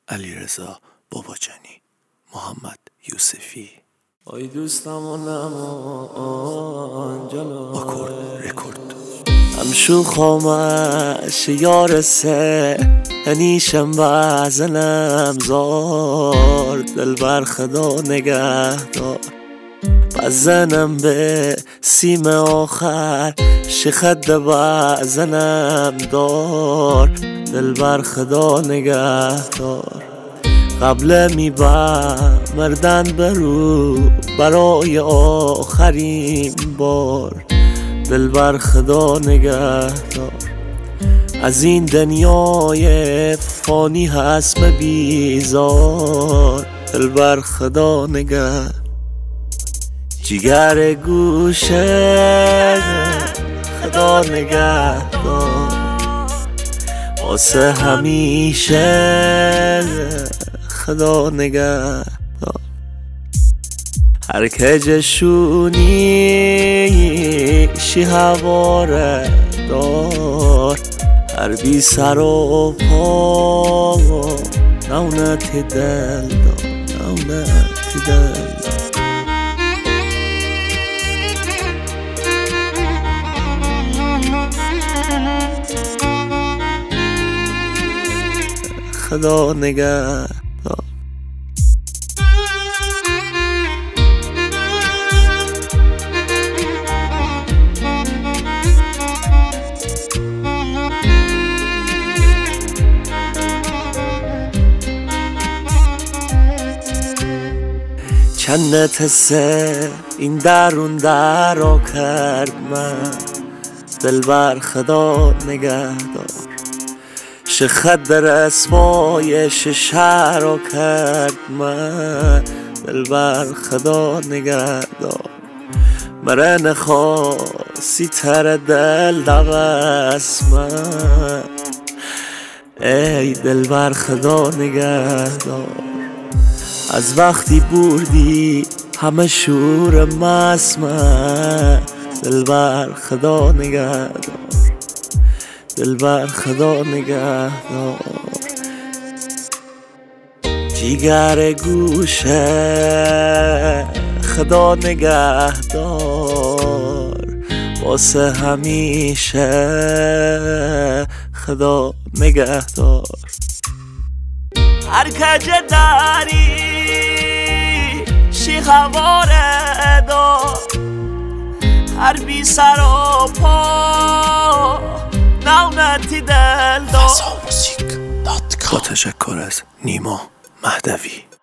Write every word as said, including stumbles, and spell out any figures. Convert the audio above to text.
علیرضا باباجانی، محمد یوسفی. آی دوستم و نمان جلو آکورد رکورد هم شوخامش یارسه هنیشم بزنم زار دل بر خدا نگه دار بزنم به سیم آخر شخد بزنم دار دل بر خدا نگه دار قبل می مردن برو برای آخرین بار دل بر خدا نگه دار از این دنیای فانی هست بیزار دل بر خدا نگه جگر گوشه خدا نگه دار واسه همیشه خدا نگه دار هر که جشونی شی هواره دار هر بی سر و پا نونت دل دار نونت دل دار خدا نگه دار چندت حسه این درون درا کرد من دل بر خدا نگه دار شخد در اسمای ششه را کرد من دل بر خدا نگه دار مره نخواستی تر دل دغست من ای دل بر خدا نگه دار از وقتی بردی همه شور مسمه دل بر خدا نگه دار دل بر خدا نگه دار جگر گوشه خدا نگه دار واسه همیشه خدا نگه دار هر کج داری شی هواره دار هر بی سر و پا نونتی دل دار با تشکر از نیما مهدوی.